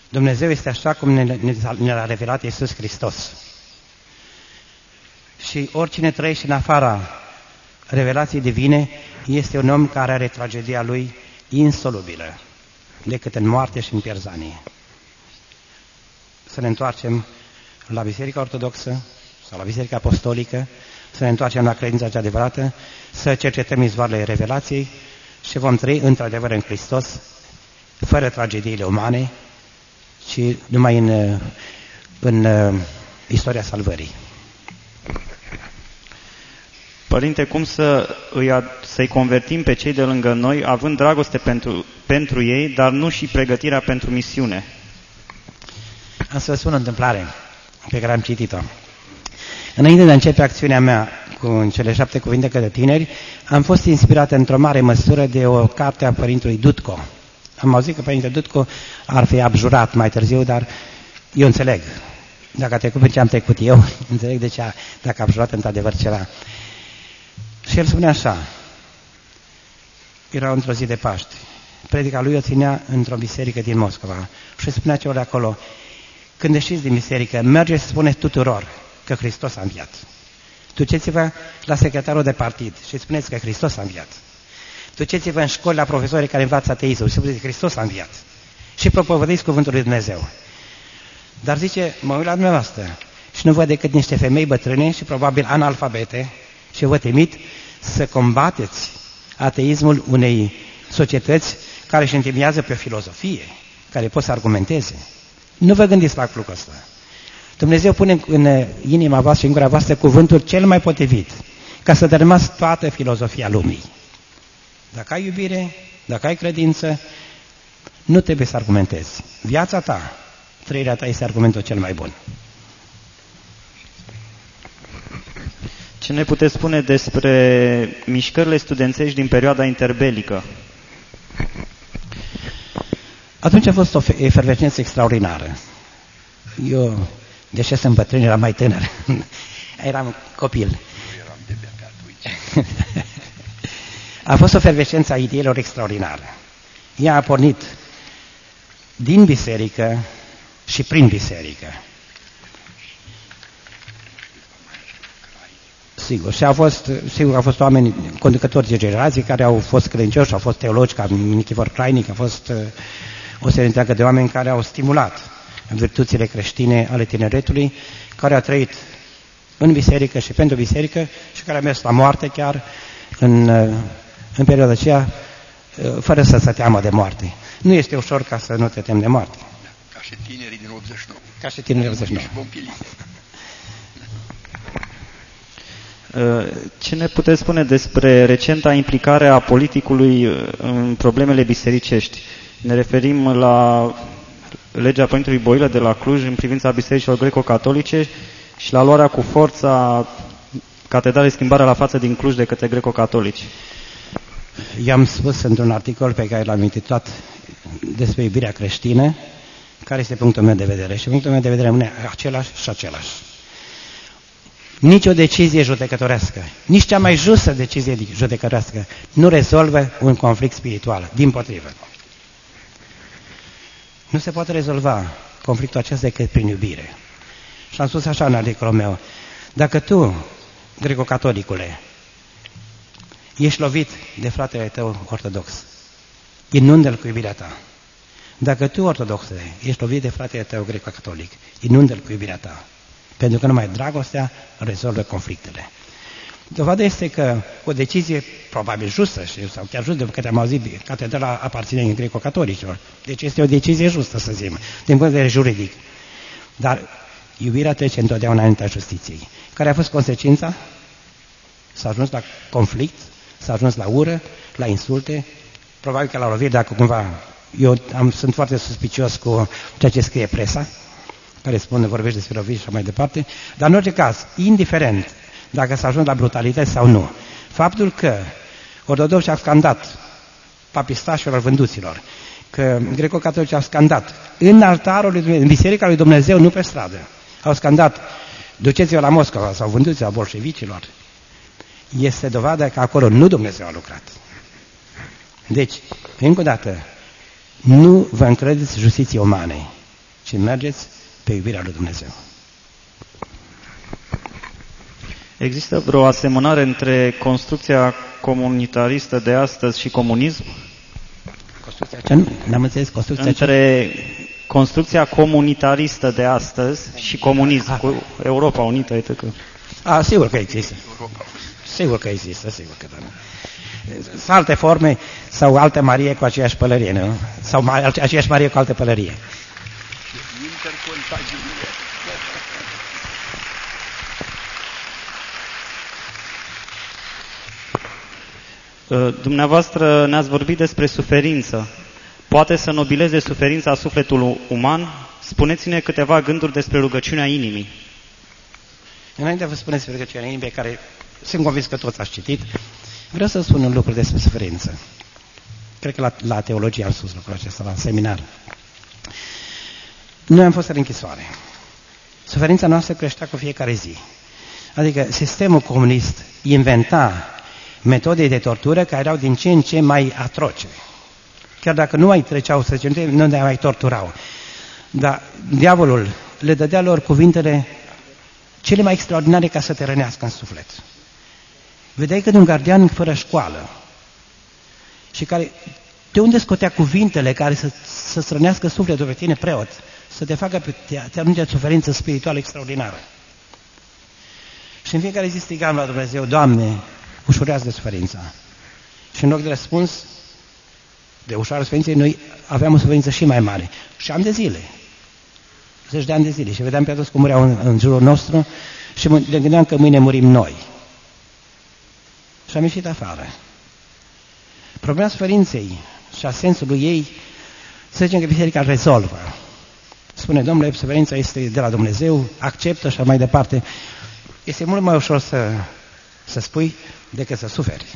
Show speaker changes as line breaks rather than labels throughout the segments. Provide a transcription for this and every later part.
Dumnezeu este așa cum ne-a revelat Iisus Hristos. Și oricine trăiește în afara revelației divine este un om care are tragedia lui insolubilă, decât în moarte și în pierzanie. Să ne întoarcem la Biserica Ortodoxă sau la Biserica Apostolică, să ne întoarcem la credința cea adevărată, să cercetăm izvoarele revelației și vom trăi într-adevăr în Hristos, fără tragediile umane, ci numai în istoria salvării.
Părinte, cum să-i convertim pe cei de lângă noi, având dragoste pentru ei, dar nu și pregătirea pentru misiune?
Am să vă spun o întâmplare pe care am citit-o. Înainte de a începe acțiunea mea cu cele 7 cuvinte către tineri, am fost inspirat într-o mare măsură de o carte a Părintelui Dutco. Am auzit că Părintele Dutco ar fi abjurat mai târziu, dar eu înțeleg. Dacă a trecut pe ce am trecut eu, înțeleg de ce dacă a abjurat într-adevăr ceva. Și el spune așa, era într-o zi de Paști, predica lui o ținea într-o biserică din Moscova și spunea celor de acolo, când ieșiți din biserică, mergeți să spuneți tuturor că Hristos a înviat. Duceți-vă la secretarul de partid și spuneți că Hristos a înviat. Duceți-vă în școli la profesorii care învață ateismul și spuneți că Hristos a înviat. Și propovădiți cuvântul lui Dumnezeu. Dar zice, mă uit la dumneavoastră și nu văd decât niște femei bătrâne și probabil analfabete și vă trimit să combateți ateismul unei societăți care își întemeiază pe o filozofie, care pot să argumenteze. Nu vă gândiți la lucrul ăsta. Dumnezeu pune în inima voastră și în gura voastră cuvântul cel mai potrivit, ca să dărâmați toată filozofia lumii. Dacă ai iubire, dacă ai credință, nu trebuie să argumentezi. Viața ta, trăirea ta este argumentul cel mai bun.
Ce ne puteți spune despre mișcările studențești din perioada interbelică?
Atunci a fost o efervescență extraordinară. Eu, deși sunt bătrân, eram mai tânăr. Eram copil.
Eu eram de-abia pe atunci.
A fost o efervescență a ideilor extraordinară. Ea a pornit din biserică și prin biserică. Sigur, și au fost oameni conducători de generații care au fost credincioși, au fost teologi ca Nichifor Crainic, a fost o serie întreagă de oameni care au stimulat virtuțile creștine ale tineretului, care au trăit în biserică și pentru biserică și care au mers la moarte chiar în perioada aceea, fără să se teamă de moarte. Nu este ușor ca să nu te temi de moarte.
Ca și tinerii din 89.
Ca și tinerii din 89.
Ce ne puteți spune despre recenta implicare a politicului în problemele bisericești? Ne referim la legea Părintelui Boilă de la Cluj în privința bisericilor greco-catolice și la luarea cu forța catedralei Schimbarea la Față din Cluj de către greco-catolici.
I-am spus într-un articol pe care l-am intitulat despre iubirea creștină, care este punctul meu de vedere. Și punctul meu de vedere rămâne același și același. Nici o decizie judecătorească, nici cea mai justă decizie judecătorească nu rezolvă un conflict spiritual, dimpotrivă. Nu se poate rezolva conflictul acesta decât prin iubire. Și am spus așa în articolul meu, dacă tu, greco-catolicule, ești lovit de fratele tău ortodox, inundă-l cu iubirea ta. Dacă tu, ortodoxe, ești lovit de fratele tău greco-catolic, inundă-l cu iubirea ta. Pentru că numai dragostea rezolvă conflictele. Dovada este că o decizie probabil justă, sau chiar justă, pentru că am auzit, catedrala aparține greco-catolicilor. Deci este o decizie justă, să zicem, din punct de vedere juridic. Dar iubirea trece întotdeauna înaintea justiției. Care a fost consecința? S-a ajuns la conflict, s-a ajuns la ură, la insulte, probabil că la loviri, dacă cumva... Eu sunt foarte suspicios cu ceea ce scrie presa, care spune, vorbește despre loviri și așa mai departe, dar în orice caz, indiferent dacă s-a ajuns la brutalitate sau nu, faptul că ortodoxii au scandat papistașilor vânduților, că greco-catolicii au scandat în altarul lui Dumnezeu, în biserica lui Dumnezeu, nu pe stradă, au scandat, duceți-vă la Moscova sau vânduți-vă bolșevicilor, este dovada că acolo nu Dumnezeu a lucrat. Deci, încă o dată, nu vă încredeți justiției umane, ci mergeți pe iubirea lui Dumnezeu.
Există vreo asemănare între construcția comunitaristă de astăzi și comunism?
Construcția ce? N-am înțeles construcția
între construcția comunitaristă de astăzi și comunism, cu Europa Unită, etc.
Sigur că există. Sigur că există, sigur că da. Sunt alte forme sau alte Marie cu aceeași pălărie, nu? Sau aceeași Marie cu alte pălărie.
Intercontagiune.
Dumneavoastră ne-ați vorbit despre suferință. Poate să nobileze suferința sufletul uman? Spuneți-ne câteva gânduri despre rugăciunea inimii.
Înainte de vă spuneți despre rugăciunea inimii, pe care sunt convins că toți ați citit, vreau să spun un lucru despre suferință. Cred că la teologie am spus lucrul acesta, la seminar. Noi am fost în închisoare. Suferința noastră creștea cu fiecare zi. Adică sistemul comunist inventa metode de tortură care erau din ce în ce mai atroce. Chiar dacă nu mai treceau, să zicem, nu ne mai torturau. Dar diavolul le dădea lor cuvintele cele mai extraordinare ca să te rănească în suflet. Vedeai că de un gardian fără școală și care de unde scotea cuvintele care să-ți rănească sufletul pe tine, preot, să te facă te anunțe suferință spirituală extraordinară. Și în fiecare zi strigam la Dumnezeu: Doamne, ușurează de suferința. Și în loc de răspuns de ușoară suferinței, noi aveam o suferință și mai mare. Și ani de zile. 10 de ani de zile. Și vedeam pe toți cum mureau în jurul nostru și ne gândeam că mâine murim noi. Și am ieșit afară. Problema suferinței și a sensului ei, să zicem că biserica rezolvă. Spune: Domnule, suferința este de la Dumnezeu, acceptă și mai departe. Este mult mai ușor să spui decât să suferi.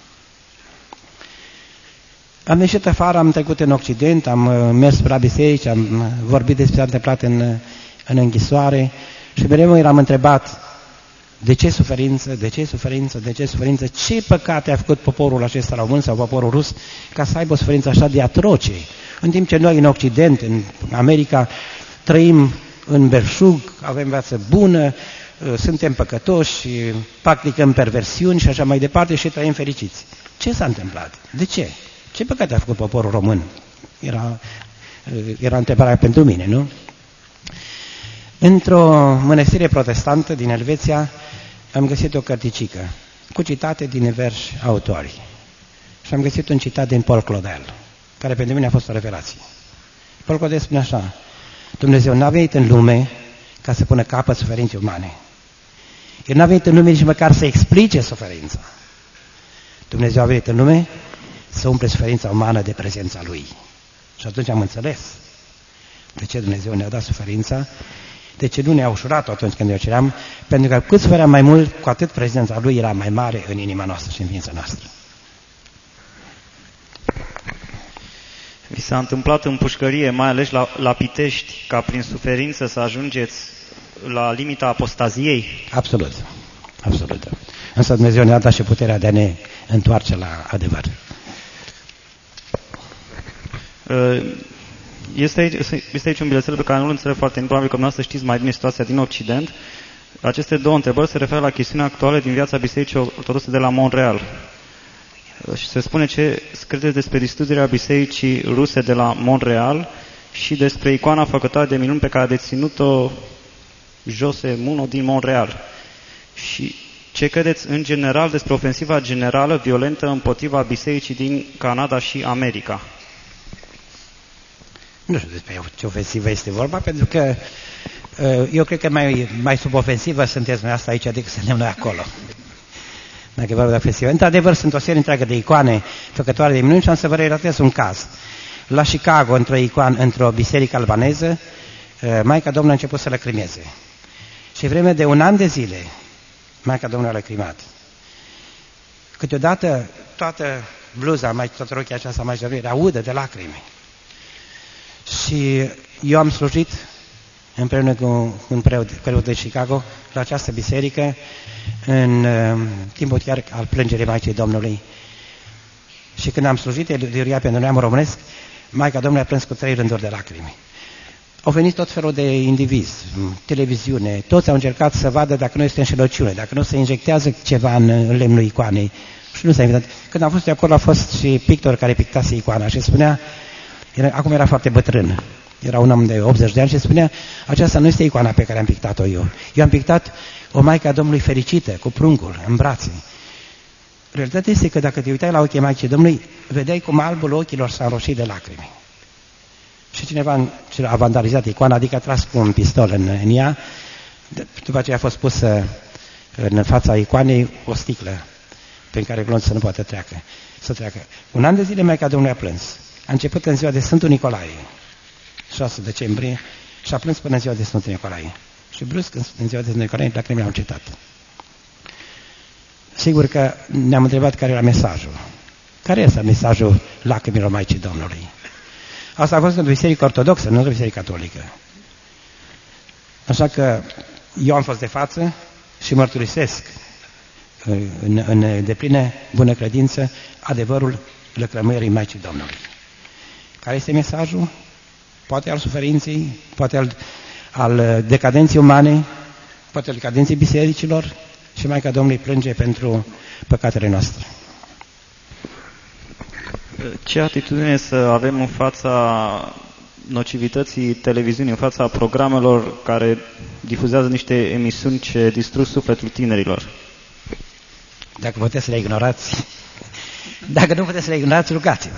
Am ieșit afară, am trecut în Occident, am mers la biserici, am vorbit despre ce s-a întâmplat în închisoare și mereu eram întrebat: de ce suferință, de ce suferință, de ce suferință? Ce păcate a făcut poporul acesta român sau poporul rus ca să aibă o suferință așa de atroce? În timp ce noi în Occident, în America, trăim în belșug, avem viață bună, suntem păcătoși, practicăm perversiuni și așa mai departe și trăim fericiți. Ce s-a întâmplat? De ce? Ce păcate a făcut poporul român? Era întrebarea pentru mine, nu? Într-o mănăstire protestantă din Elveția am găsit o cărticică cu citate din diversi autori. Și am găsit un citat din Paul Claudel, care pentru mine a fost o revelație. Paul Claudel spune așa: Dumnezeu n-a venit în lume ca să pună capăt suferinței umane. El n-a venit în lume nici măcar să explice suferința. Dumnezeu a venit în lume să umple suferința umană de prezența Lui. Și atunci am înțeles de ce Dumnezeu ne-a dat suferința, de ce nu ne-a ușurat atunci când ne-o ceream, pentru că cât sufeream mai mult, cu atât prezența Lui era mai mare în inima noastră și în ființa noastră.
Vi s-a întâmplat în pușcărie, mai ales la Pitești, ca prin suferință să ajungeți la limita apostaziei?
Absolut. Absolut. Însă Dumnezeu ne-a dat și puterea de a ne întoarce la adevăr.
Este aici un bilețel pe care nu-l înțeleg foarte bine, probabil că dumneavoastră știți mai bine situația din Occident. Aceste două întrebări se referă la chestiunea actuală din viața Bisericii Ortodoxe de la Montreal. Și se spune ce credeți despre distrugerea Bisericii Ruse de la Montreal și despre icoana făcătoare de minuni pe care a deținut-o Jose Muno din Montreal. Și ce credeți în general despre ofensiva generală violentă împotriva Bisericii din Canada și America?
Nu știu despre ce ofensivă este vorba, pentru că eu cred că mai sub ofensivă sunteți noi asta aici decât suntem noi acolo. Dacă e vorba de ofensivă. Într-adevăr, sunt o serie întreagă de icoane făcătoare de minuni și am să vă relatez un caz. La Chicago, într-o biserică albaneză, Maica Domnului a început să lăcrimeze. Și vreme de 1 an de zile, Maica Domnului a lăcrimat. Câteodată, toată bluza, toată rochia aceasta mai era udă de lacrimi. Și eu am slujit împreună cu un preot de Chicago la această biserică în timpul chiar al plângerii Maicii Domnului. Și când am slujit, el pentru neamul românesc, Maica Domnului a plâns cu 3 rânduri de lacrimi. Au venit tot felul de indivizi, televiziune, toți au încercat să vadă dacă nu este înșelăciune, dacă nu se injectează ceva în lemnul icoanei. Și nu s-a invitat. Când am fost de acolo, a fost și pictor care pictase icoana și spunea, acum era foarte bătrân, era un om de 80 de ani și spunea, aceasta nu este icoana pe care am pictat-o eu. Eu am pictat o Maică a Domnului fericită, cu pruncul, în brațe. Realitatea este că dacă te uitai la ochii Maicii Domnului, vedeai cum albul ochilor s-a înroșit de lacrimi. Și cineva a vandalizat icoana, adică a tras cu un pistol în ea, după aceea a fost pusă în fața icoanei o sticlă pe care glonț să nu poate să treacă. Un an de zile Maica Domnului a plâns. A început în ziua de Sfântul Nicolae, 6 decembrie, și a plâns până în ziua de Sfântul Nicolae. Și brusc, în ziua de Sfântul Nicolae, lacrimile au încetat. Sigur că ne-am întrebat care era mesajul. Care este mesajul lacrimilor Maicii Domnului? Asta a fost în biserică ortodoxă, nu în biserică catolică. Așa că eu am fost de față și mărturisesc în deplină bună credință adevărul lăcrămării Maicii Domnului. Care este mesajul? Poate al suferinței, poate al decadenței umane, poate al decadenței bisericilor, și Maica Domnului plânge pentru păcatele noastre.
Ce atitudine să avem în fața nocivității televiziunii, în fața programelor care difuzează niște emisiuni ce distrug sufletul tinerilor?
Dacă puteți să le ignorați, dacă nu puteți să le ignorați, rugați-vă.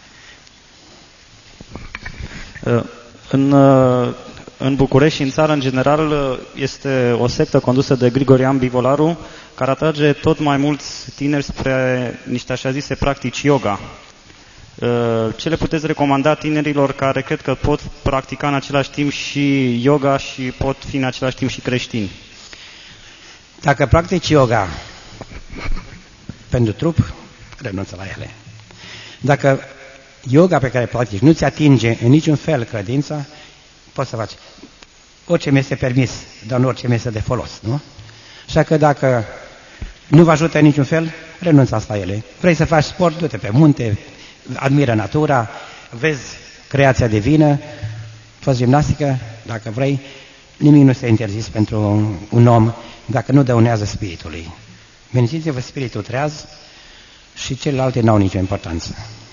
În București și în țară, în general, este o sectă condusă de Grigorian Bivolaru, care atrage tot mai mulți tineri spre niște așa zise practici yoga. Ce le puteți recomanda tinerilor care cred că pot practica în același timp și yoga și pot fi în același timp și creștini?
Dacă practici yoga pentru trup, renunță la ele. Dacă yoga pe care practici nu ți atinge în niciun fel credința, poți să faci orice mi este permis, dar nu orice mi este de folos, nu? Așa că dacă nu vă ajută în niciun fel, renunțați la ele. Vrei să faci sport, du-te pe munte, admiră natura, vezi creația divină, fă gimnastică, dacă vrei, nimic nu este interzis pentru un om dacă nu dăunează spiritului. Mențiți-vă spiritul treaz și celelalte n-au nicio importanță.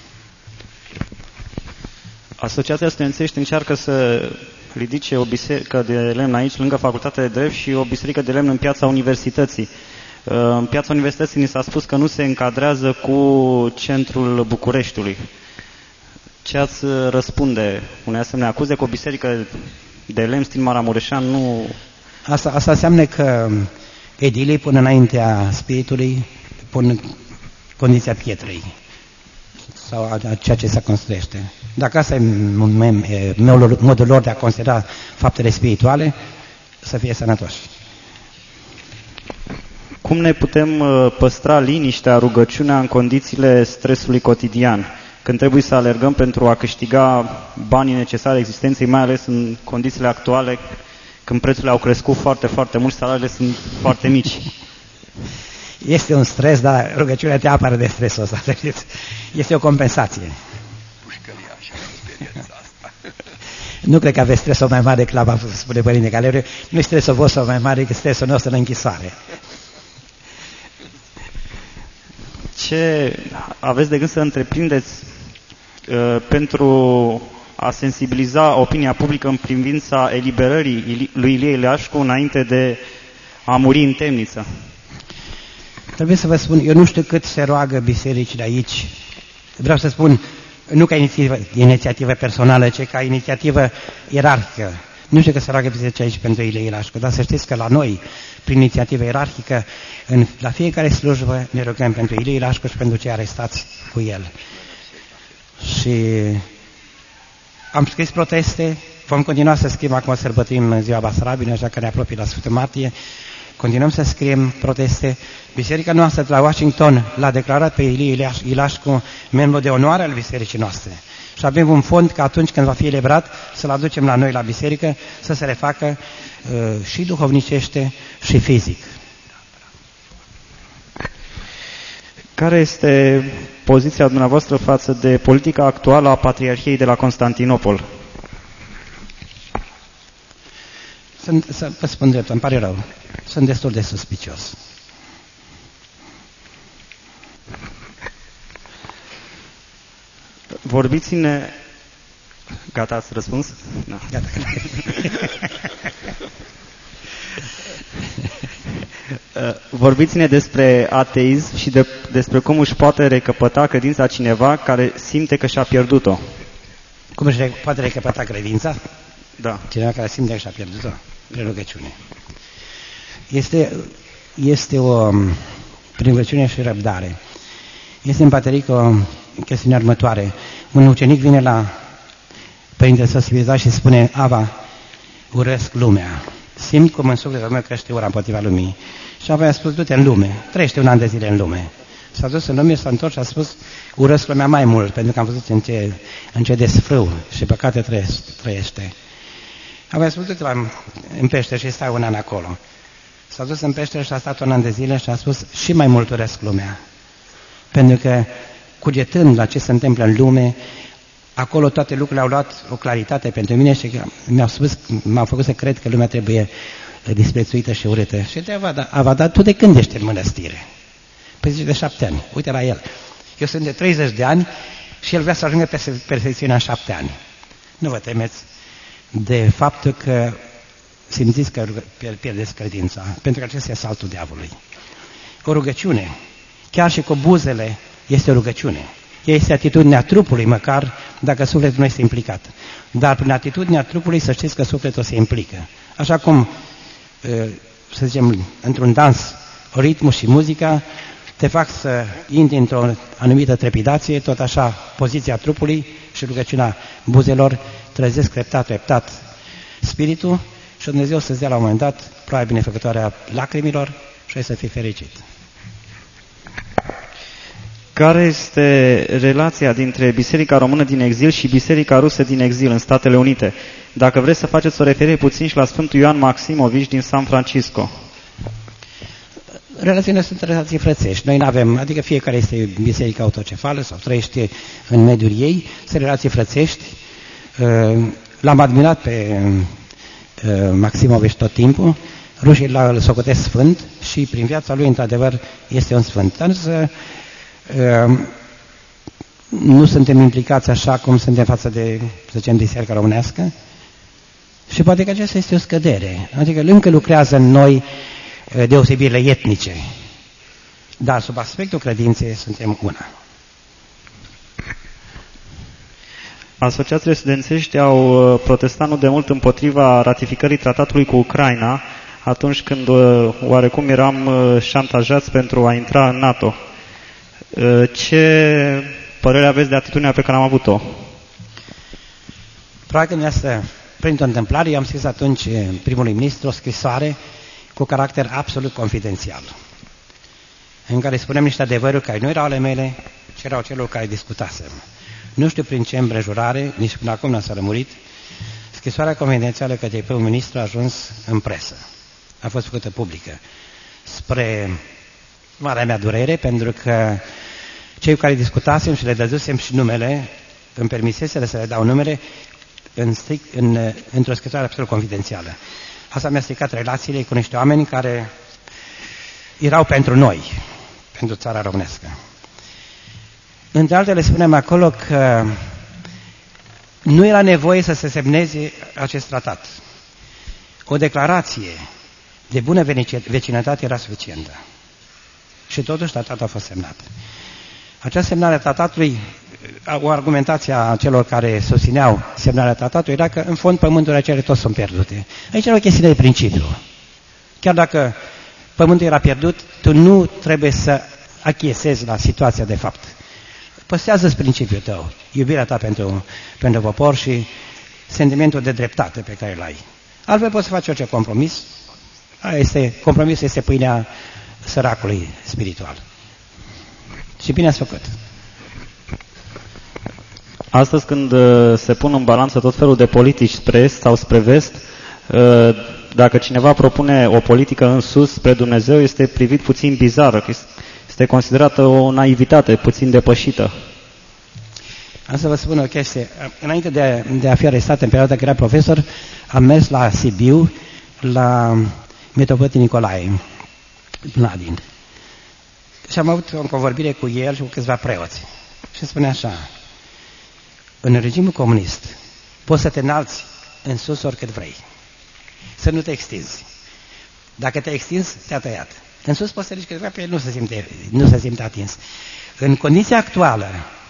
Asociația Studențești încearcă să ridice o biserică de lemn aici, lângă Facultatea de Drept, și o biserică de lemn în piața Universității. În piața Universității ni s-a spus că nu se încadrează cu centrul Bucureștiului. Ce ați răspunde unei asemenea acuze, că o biserică de lemn stil Maramureșan nu...
Asta înseamnă că edilii pun înaintea spiritului, pun condiția pietrei sau a ceea ce se construiește. Dacă asta e modul lor de a considera faptele spirituale, să fie sănătoși.
Cum ne putem păstra liniștea, rugăciunea în condițiile stresului cotidian? Când trebuie să alergăm pentru a câștiga banii necesari existenței, mai ales în condițiile actuale, când prețurile au crescut foarte, foarte mult, salariile sunt foarte mici.
Este un stres, dar rugăciunea te apără de stresul ăsta, să știți. Este o compensație. Nu cred că aveți stresul mai mare decât l-a spune Părinte Caleriu. Nu e stresul vostru mai mare decât stresul nostru în închisoare.
Ce aveți de gând să întreprindeți pentru a sensibiliza opinia publică în privința eliberării lui Ilie Ileașcu înainte de a muri în temniță?
Trebuie să vă spun, eu nu știu cât se roagă bisericile aici. Vreau să spun, nu ca inițiativă personală, ci ca inițiativă ierarhică. Nu știu că se roagă bisericile aici pentru Ilie Ileașcu, dar să știți că la noi, prin inițiativă ierarhică, la fiecare slujbă ne rugăm pentru Ilie Ileașcu și pentru cei arestați cu el. Și am scris proteste, vom continua să scriem, acum sărbătorim ziua Basarabină, așa că ne apropie la Sfântul Martie. Continuăm să scriem proteste. Biserica noastră de la Washington l-a declarat pe Ilie Ileașcu membru de onoare al bisericii noastre. Și avem un fond că atunci când va fi eliberat să-l aducem la noi la biserică, să se refacă și duhovnicește și fizic.
Care este poziția dumneavoastră față de politica actuală a Patriarhiei de la Constantinopol?
să vă spun drept, îmi pare rău, sunt destul de suspicios.
Vorbiți-ne... Gata, ați răspuns?
No. Gata.
Vorbiți-ne despre ateism și despre cum își poate recăpăta credința cineva care simte că și-a pierdut-o.
Cum își poate recăpăta credința?
Da.
Cineva care simte că și-a pierdut-o? Prin rugăciune. Este o prin rugăciune și răbdare. Este în Pateric o chestiune următoare. Un ucenic vine la Părintele Său Sfânt și spune: Ava, urăsc lumea. Simt cum în sufletul meu crește ura împotriva lumii. Și apoi a spus: du-te în lume, trăiește un an de zile în lume. S-a dus în lume, s-a întors și a spus: urăsc lumea mai mult, pentru că am văzut în ce desfrâu și păcate trăiește. Apoi a spus: du-te în peștere și stai un an acolo. S-a dus în peștere și a stat un an de zile și a spus: și mai mult urăsc lumea. Pentru că, cugetând la ce se întâmplă în lume, acolo toate lucrurile au luat o claritate pentru mine și m-au făcut să cred că lumea trebuie disprețuită și urâtă. Și Ava, dar tu de când ești în mănăstire? Păi zice: de 7 ani. Uite la el. Eu sunt de 30 de ani și el vrea să ajungă pe perfecțiunea în 7 ani. Nu vă temeți de faptul că simțiți că pierdeți credința, pentru că acesta e saltul diavolului. O rugăciune, chiar și cu buzele, este o rugăciune. Este atitudinea trupului, măcar dacă sufletul nu este implicat. Dar prin atitudinea trupului să știți că sufletul se implică. Așa cum, să zicem, într-un dans, ritmul și muzica te fac să intri într-o anumită trepidație, tot așa poziția trupului și rugăciunea buzelor trezesc treptat spiritul și Dumnezeu să-ți dea la un moment dat ploaia binefăcătoare a lacrimilor și ai să fii fericit.
Care este relația dintre Biserica Română din exil și Biserica Rusă din exil în Statele Unite? Dacă vreți să faceți o referire puțin și la Sfântul Ioan Maximovici din San Francisco.
Relațiile sunt relații frățești. Noi nu avem, adică fiecare este biserica autocefală sau trăiește în mediul ei, sunt relații frățești. L-am admirat pe Maximovici tot timpul, rușii îl socotesc sfânt și prin viața lui, într-adevăr, este un sfânt. Însă nu suntem implicați așa cum suntem față de, să zicem, biserica românească și poate că aceasta este o scădere. Adică încă lucrează în noi deosebirile etnice, dar sub aspectul credinței suntem una.
Asociațiile studențești au protestat nu de mult împotriva ratificării tratatului cu Ucraina, atunci când oarecum eram șantajați pentru a intra în NATO. Ce părere aveți de atitudinea pe care am avut-o?
Probabil că asta, printr-o întâmplare, eu am scris atunci primului ministru o scrisoare cu caracter absolut confidențial, în care spunem niște adevăruri care nu erau ale mele, ci erau celor care discutasem. Nu știu prin ce împrejurare, nici până acum n-a s-a rămurit, scrisoarea confidențială către primul ministru a ajuns în presă. A fost făcută publică. Spre marea mea durere, pentru că cei cu care discutasem și le dădusem și numele, îmi permisese să le dau numele într-o scrisoare absolut confidențială. Asta mi-a stricat relațiile cu niște oameni care erau pentru noi, pentru țara românească. Între altele spunem acolo că nu era nevoie să se semneze acest tratat. O declarație de bună vecinătate era suficientă. Și totuși tratatul a fost semnat. Această semnare a tratatului, o argumentație a celor care susțineau semnarea tratatului era că în fond pământurile acele toți sunt pierdute. Aici era o chestiune de principiu. Chiar dacă pământul era pierdut, tu nu trebuie să achiesezi la situația de fapt. Păstrează-ți principiul tău, iubirea ta pentru popor și sentimentul de dreptate pe care îl ai. Altfel poți să faci orice compromis. Compromisul este pâinea săracului spiritual. Și bine ați făcut.
Astăzi, când se pun în balanță tot felul de politici spre est sau spre vest, dacă cineva propune o politică în sus spre Dumnezeu, este privit puțin bizar, este considerată o naivitate puțin depășită.
Am să vă spun o chestie. Înainte de a fi arestat în perioada când era profesor, am mers la Sibiu la Metropolitul Nicolae Mladin. Și am avut o convorbire cu el și cu câțiva preoți. Și spune așa: în regimul comunist poți să te înalți în sus oricât vrei. Să nu te extinzi. Dacă te extinzi, te-a tăiat. În sus poți să ridici câteva, pe el nu se simte atins. În condiția actuală,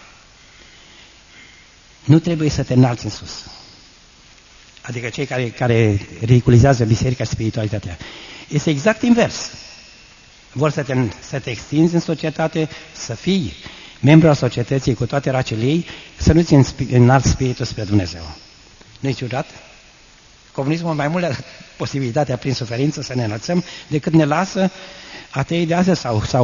nu trebuie să te înalți în sus. Adică cei care ridiculizează biserica și spiritualitatea. Este exact invers. Vor să te extinzi în societate, să fii membru al societății cu toate racele ei, să nu-ți înalți spiritul spre Dumnezeu. Nu-i ciudat? Comunismul mai mult are posibilitatea prin suferință să ne înălțăm decât ne lasă ateii de astăzi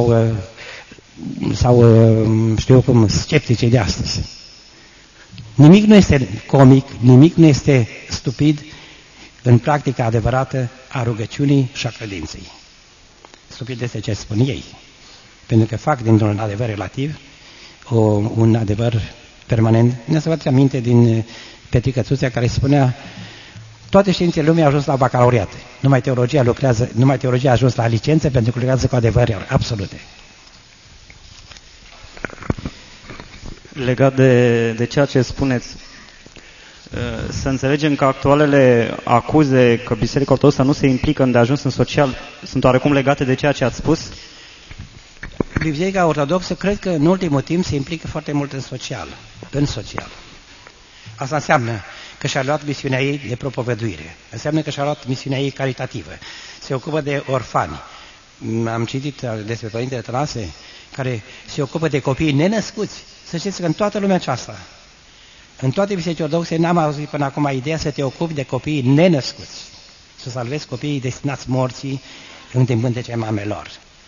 sau știu eu cum, scepticii de astăzi. Nimic nu este comic, nimic nu este stupid în practica adevărată a rugăciunii și a credinței. Stupid este ce spun ei, pentru că fac dintr-un adevăr relativ un adevăr permanent. Ne să vă aminte din Petrică Țuțea, care spunea: toate științele lumii au ajuns la bacalaureat. Numai teologia a ajuns la licență, pentru că lucrează cu adevăruri absolute.
Legat de ceea ce spuneți, să înțelegem că actualele acuze că Biserica Ortodoxă nu se implică îndeajuns în social sunt oarecum legate de ceea ce ați spus?
Biserica Ortodoxă cred că în ultimul timp se implică foarte mult în social. Asta înseamnă că și-a luat misiunea ei de propovăduire. Înseamnă că și-a luat misiunea ei caritativă. Se ocupă de orfani. Am citit despre Părintele Tănase, care se ocupă de copiii nenăscuți. Să știți că în toată lumea aceasta, în toate bisericile ortodoxe, n-am auzit până acum ideea să te ocupi de copiii nenăscuți. Să salvezi copiii destinați morții în pântecele mamelor.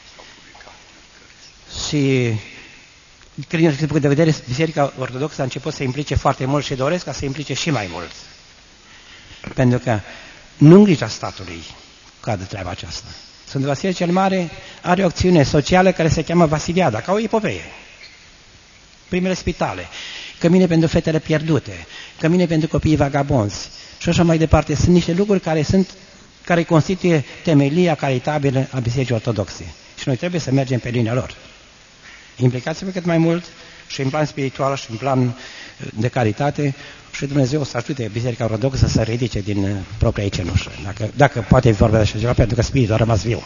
Și din punct de vedere, Biserica Ortodoxă a început să implice foarte mult și doresc ca să implice și mai mult. Pentru că nu în grija statului cade treaba aceasta. Sfântul Vasile cel Mare are o acțiune socială care se cheamă Vasiliada, ca o epopeie. Primele spitale, cămine pentru fetele pierdute, cămine pentru copiii vagabonzi și așa mai departe. Sunt niște lucruri care constituie temelia caritabilă a Bisericii Ortodoxe. Și noi trebuie să mergem pe linia lor. Implicați-vă cât mai mult și în plan spiritual și în plan de caritate și Dumnezeu o să ajute Biserica Ortodoxă să se ridice din propria ei cenușă. Dacă poate vorba de așa ceva, pentru că spiritul a rămas viu.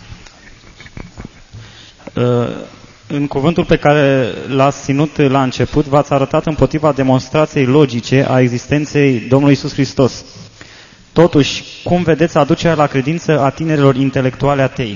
În cuvântul pe care l-ați ținut la început, v-ați arătat împotriva demonstrației logice a existenței Domnului Iisus Hristos. Totuși, cum vedeți aducerea la credință a tinerilor intelectuale atei?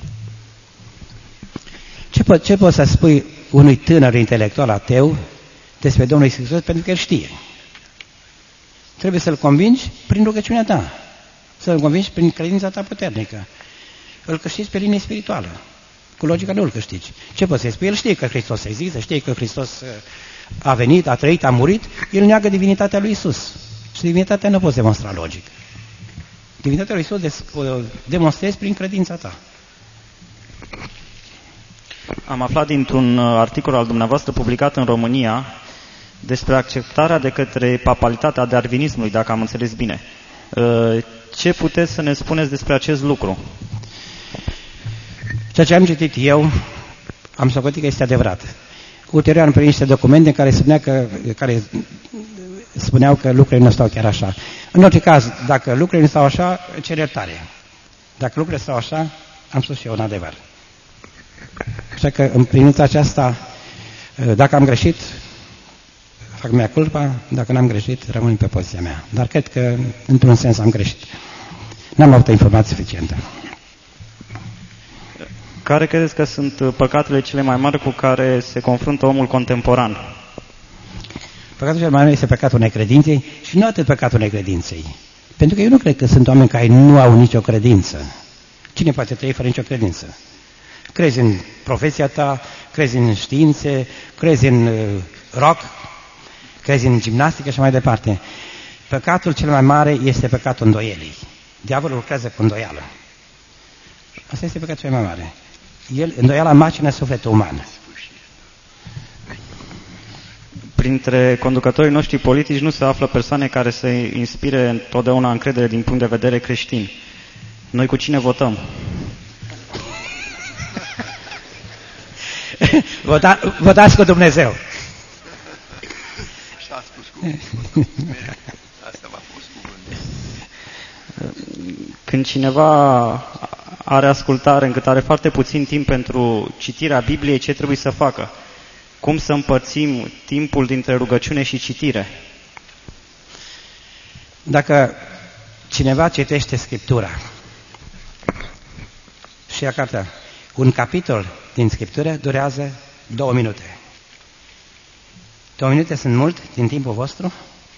Ce poți să spui unui tânăr intelectual ateu despre Domnul Iisus Hristos? Pentru că el știe. Trebuie să-l convingi prin rugăciunea ta, să-l convingi prin credința ta puternică. Îl câștigi pe linie spirituală. Cu logica nu îl câștigi. Ce poți să-i spui? El știe că Hristos există, știe că Hristos a venit, a trăit, a murit, el neagă divinitatea lui Iisus. Și divinitatea nu poți demonstra logic. Divinitatea lui Iisus o demonstrezi prin credința ta.
Am aflat dintr-un articol al dumneavoastră publicat în România despre acceptarea de către papalitatea darwinismului, dacă am înțeles bine. Ce puteți să ne spuneți despre acest lucru?
Ceea ce am citit eu, am socotit că este adevărat. Ulterior am primit niște documente care spuneau că lucrurile nu stau chiar așa. În orice caz, dacă lucrurile nu stau așa, cer iertare. Dacă lucrurile stau așa, am spus și eu un adevăr. Așa că în privința aceasta, dacă am greșit, fac mea culpa, dacă n-am greșit, rămân pe poziția mea. Dar cred că, într-un sens, am greșit. N-am avut informație suficientă.
Care credeți că sunt păcatele cele mai mari cu care se confruntă omul contemporan?
Păcatul cel mai mare este păcatul necredinței și nu atât păcatul necredinței. Pentru că eu nu cred că sunt oameni care nu au nicio credință. Cine poate trăi fără nicio credință? Crezi în profesia ta, crezi în științe, crezi în rock, crezi în gimnastică și mai departe. Păcatul cel mai mare este păcatul îndoielii. Diavolul lucrează cu îndoială. Asta este păcatul cel mai mare. Îndoiala macină sufletul uman.
Printre conducătorii noștri politici nu se află persoane care să inspire întotdeauna încredere din punct de vedere creștin. Noi cu cine votăm?
Votați cu Dumnezeu.
Și a spus cuvântul. Asta v-a fost cuvântul.
Când cineva are ascultare, încât are foarte puțin timp pentru citirea Bibliei, ce trebuie să facă? Cum să împărțim timpul dintre rugăciune și citire?
Dacă cineva citește Scriptura și ia cartea, un capitol din Scriptură durează 2 minute. 2 minute sunt mult din timpul vostru?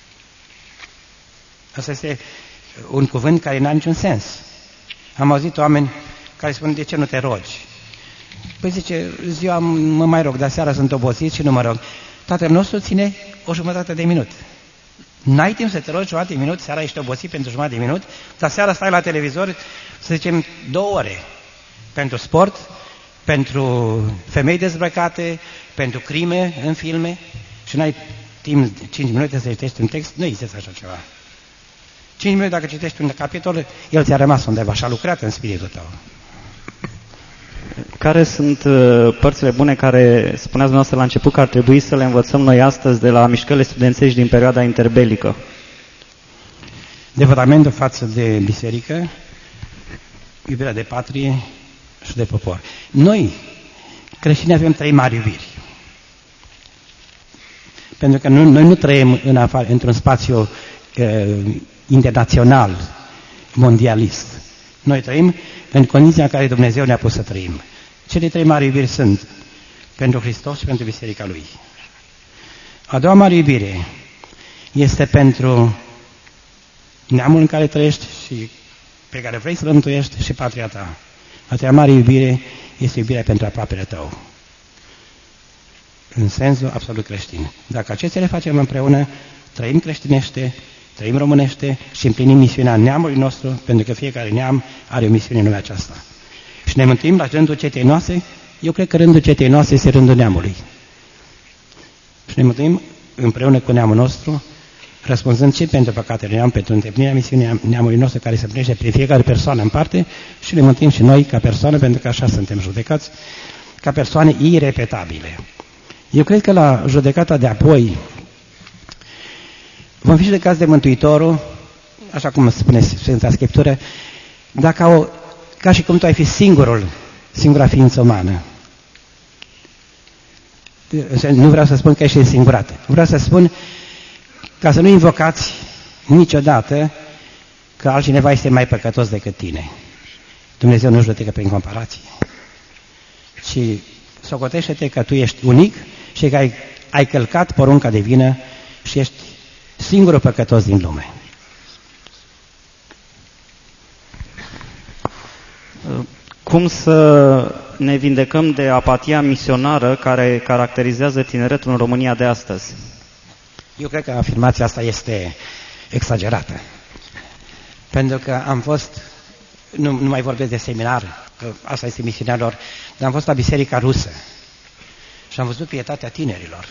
Asta este un cuvânt care n-are niciun sens. Am auzit oameni care spun, de ce nu te rogi? Păi zice, ziua mă mai rog, dar seara sunt obosit și nu mă rog. Tatăl nostru ține o jumătate de minut. N-ai timp să te rogi jumătate de minut, seara ești obosit pentru jumătate de minut, dar seara stai la televizor, să zicem, 2 ore. Pentru sport, pentru femei dezbrăcate, pentru crime în filme și n-ai timp 5 minute să citești un text, nu există așa ceva. 5 minute dacă citești un capitol, el ți-a rămas undeva și a lucrat în spiritul tău.
Care sunt părțile bune care spuneați dumneavoastră la început că ar trebui să le învățăm noi astăzi de la mișcările studențești din perioada interbelică?
Devotamentul față de biserică, iubirea de patrie și de popor. Noi, creștinii, avem 3 mari iubiri. Pentru că noi nu trăim într-un spațiu internațional, mondialist. Noi trăim în condiția în care Dumnezeu ne-a pus să trăim. Cele 3 mari iubiri sunt pentru Hristos și pentru biserica Lui. A doua mare iubire este pentru neamul în care trăiești și pe care vrei să-l mântuiești și patria ta. A treia mare iubire este iubirea pentru aproapele tău. În sensul absolut creștin. Dacă acestea le facem împreună, trăim creștinește, trăim românește și împlinim misiunea neamului nostru, pentru că fiecare neam are o misiune în lumea aceasta. Și ne mântuim la rândul cetei noastre. Eu cred că rândul cetei noastre este rândul neamului. Și ne mântuim împreună cu neamul nostru, răspunzând și pentru păcatele neam, pentru îndeplinirea misiunii neamului nostru care se împlinește prin fiecare persoană în parte și ne mântuim și noi ca persoană, pentru că așa suntem judecați, ca persoane irepetabile. Eu cred că la judecata de apoi vom fi judecați de Mântuitorul, așa cum spune Sfânta Scriptură, ca și cum tu ai fi singura ființă umană. Nu vreau să spun că ești însingurată. Vreau să spun ca să nu invocați niciodată că altcineva este mai păcătos decât tine. Dumnezeu nu judecă prin comparație. Și socotește-te că tu ești unic și că ai călcat porunca divină și ești singurul păcătos din lume.
Cum să ne vindecăm de apatia misionară care caracterizează tineretul în România de astăzi?
Eu cred că afirmația asta este exagerată. Pentru că am fost, nu mai vorbesc de seminar, că asta este misiunea lor, dar am fost la Biserica Rusă și am văzut pietatea tinerilor.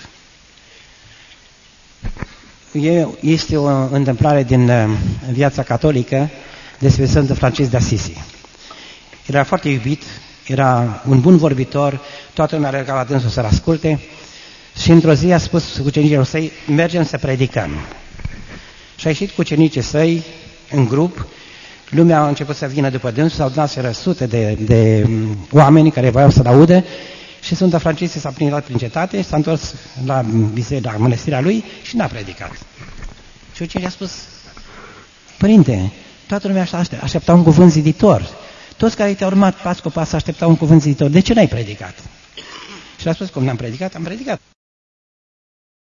Este o întâmplare din viața catolică despre Sfântul Francisc de Assisi. Era foarte iubit, era un bun vorbitor, toată lumea alerga la dânsul să-l asculte și într-o zi a spus ucenicilor săi, mergem să predicăm. Și a ieșit cu ucenicii săi în grup, lumea a început să vină după dânsul, s-au adunat sute de oameni care voiau să-l audă și Sfântul Francisc s-a plinit prin cetate, s-a întors la mănăstirea lui și n-a predicat. Și ucenicii a spus, Părinte, toată lumea aștepta un cuvânt ziditor. Toți care te-au urmat pas cu pas așteptau un cuvânt ziditor. De ce n-ai predicat? Și a spus, cum n-am predicat? Am predicat.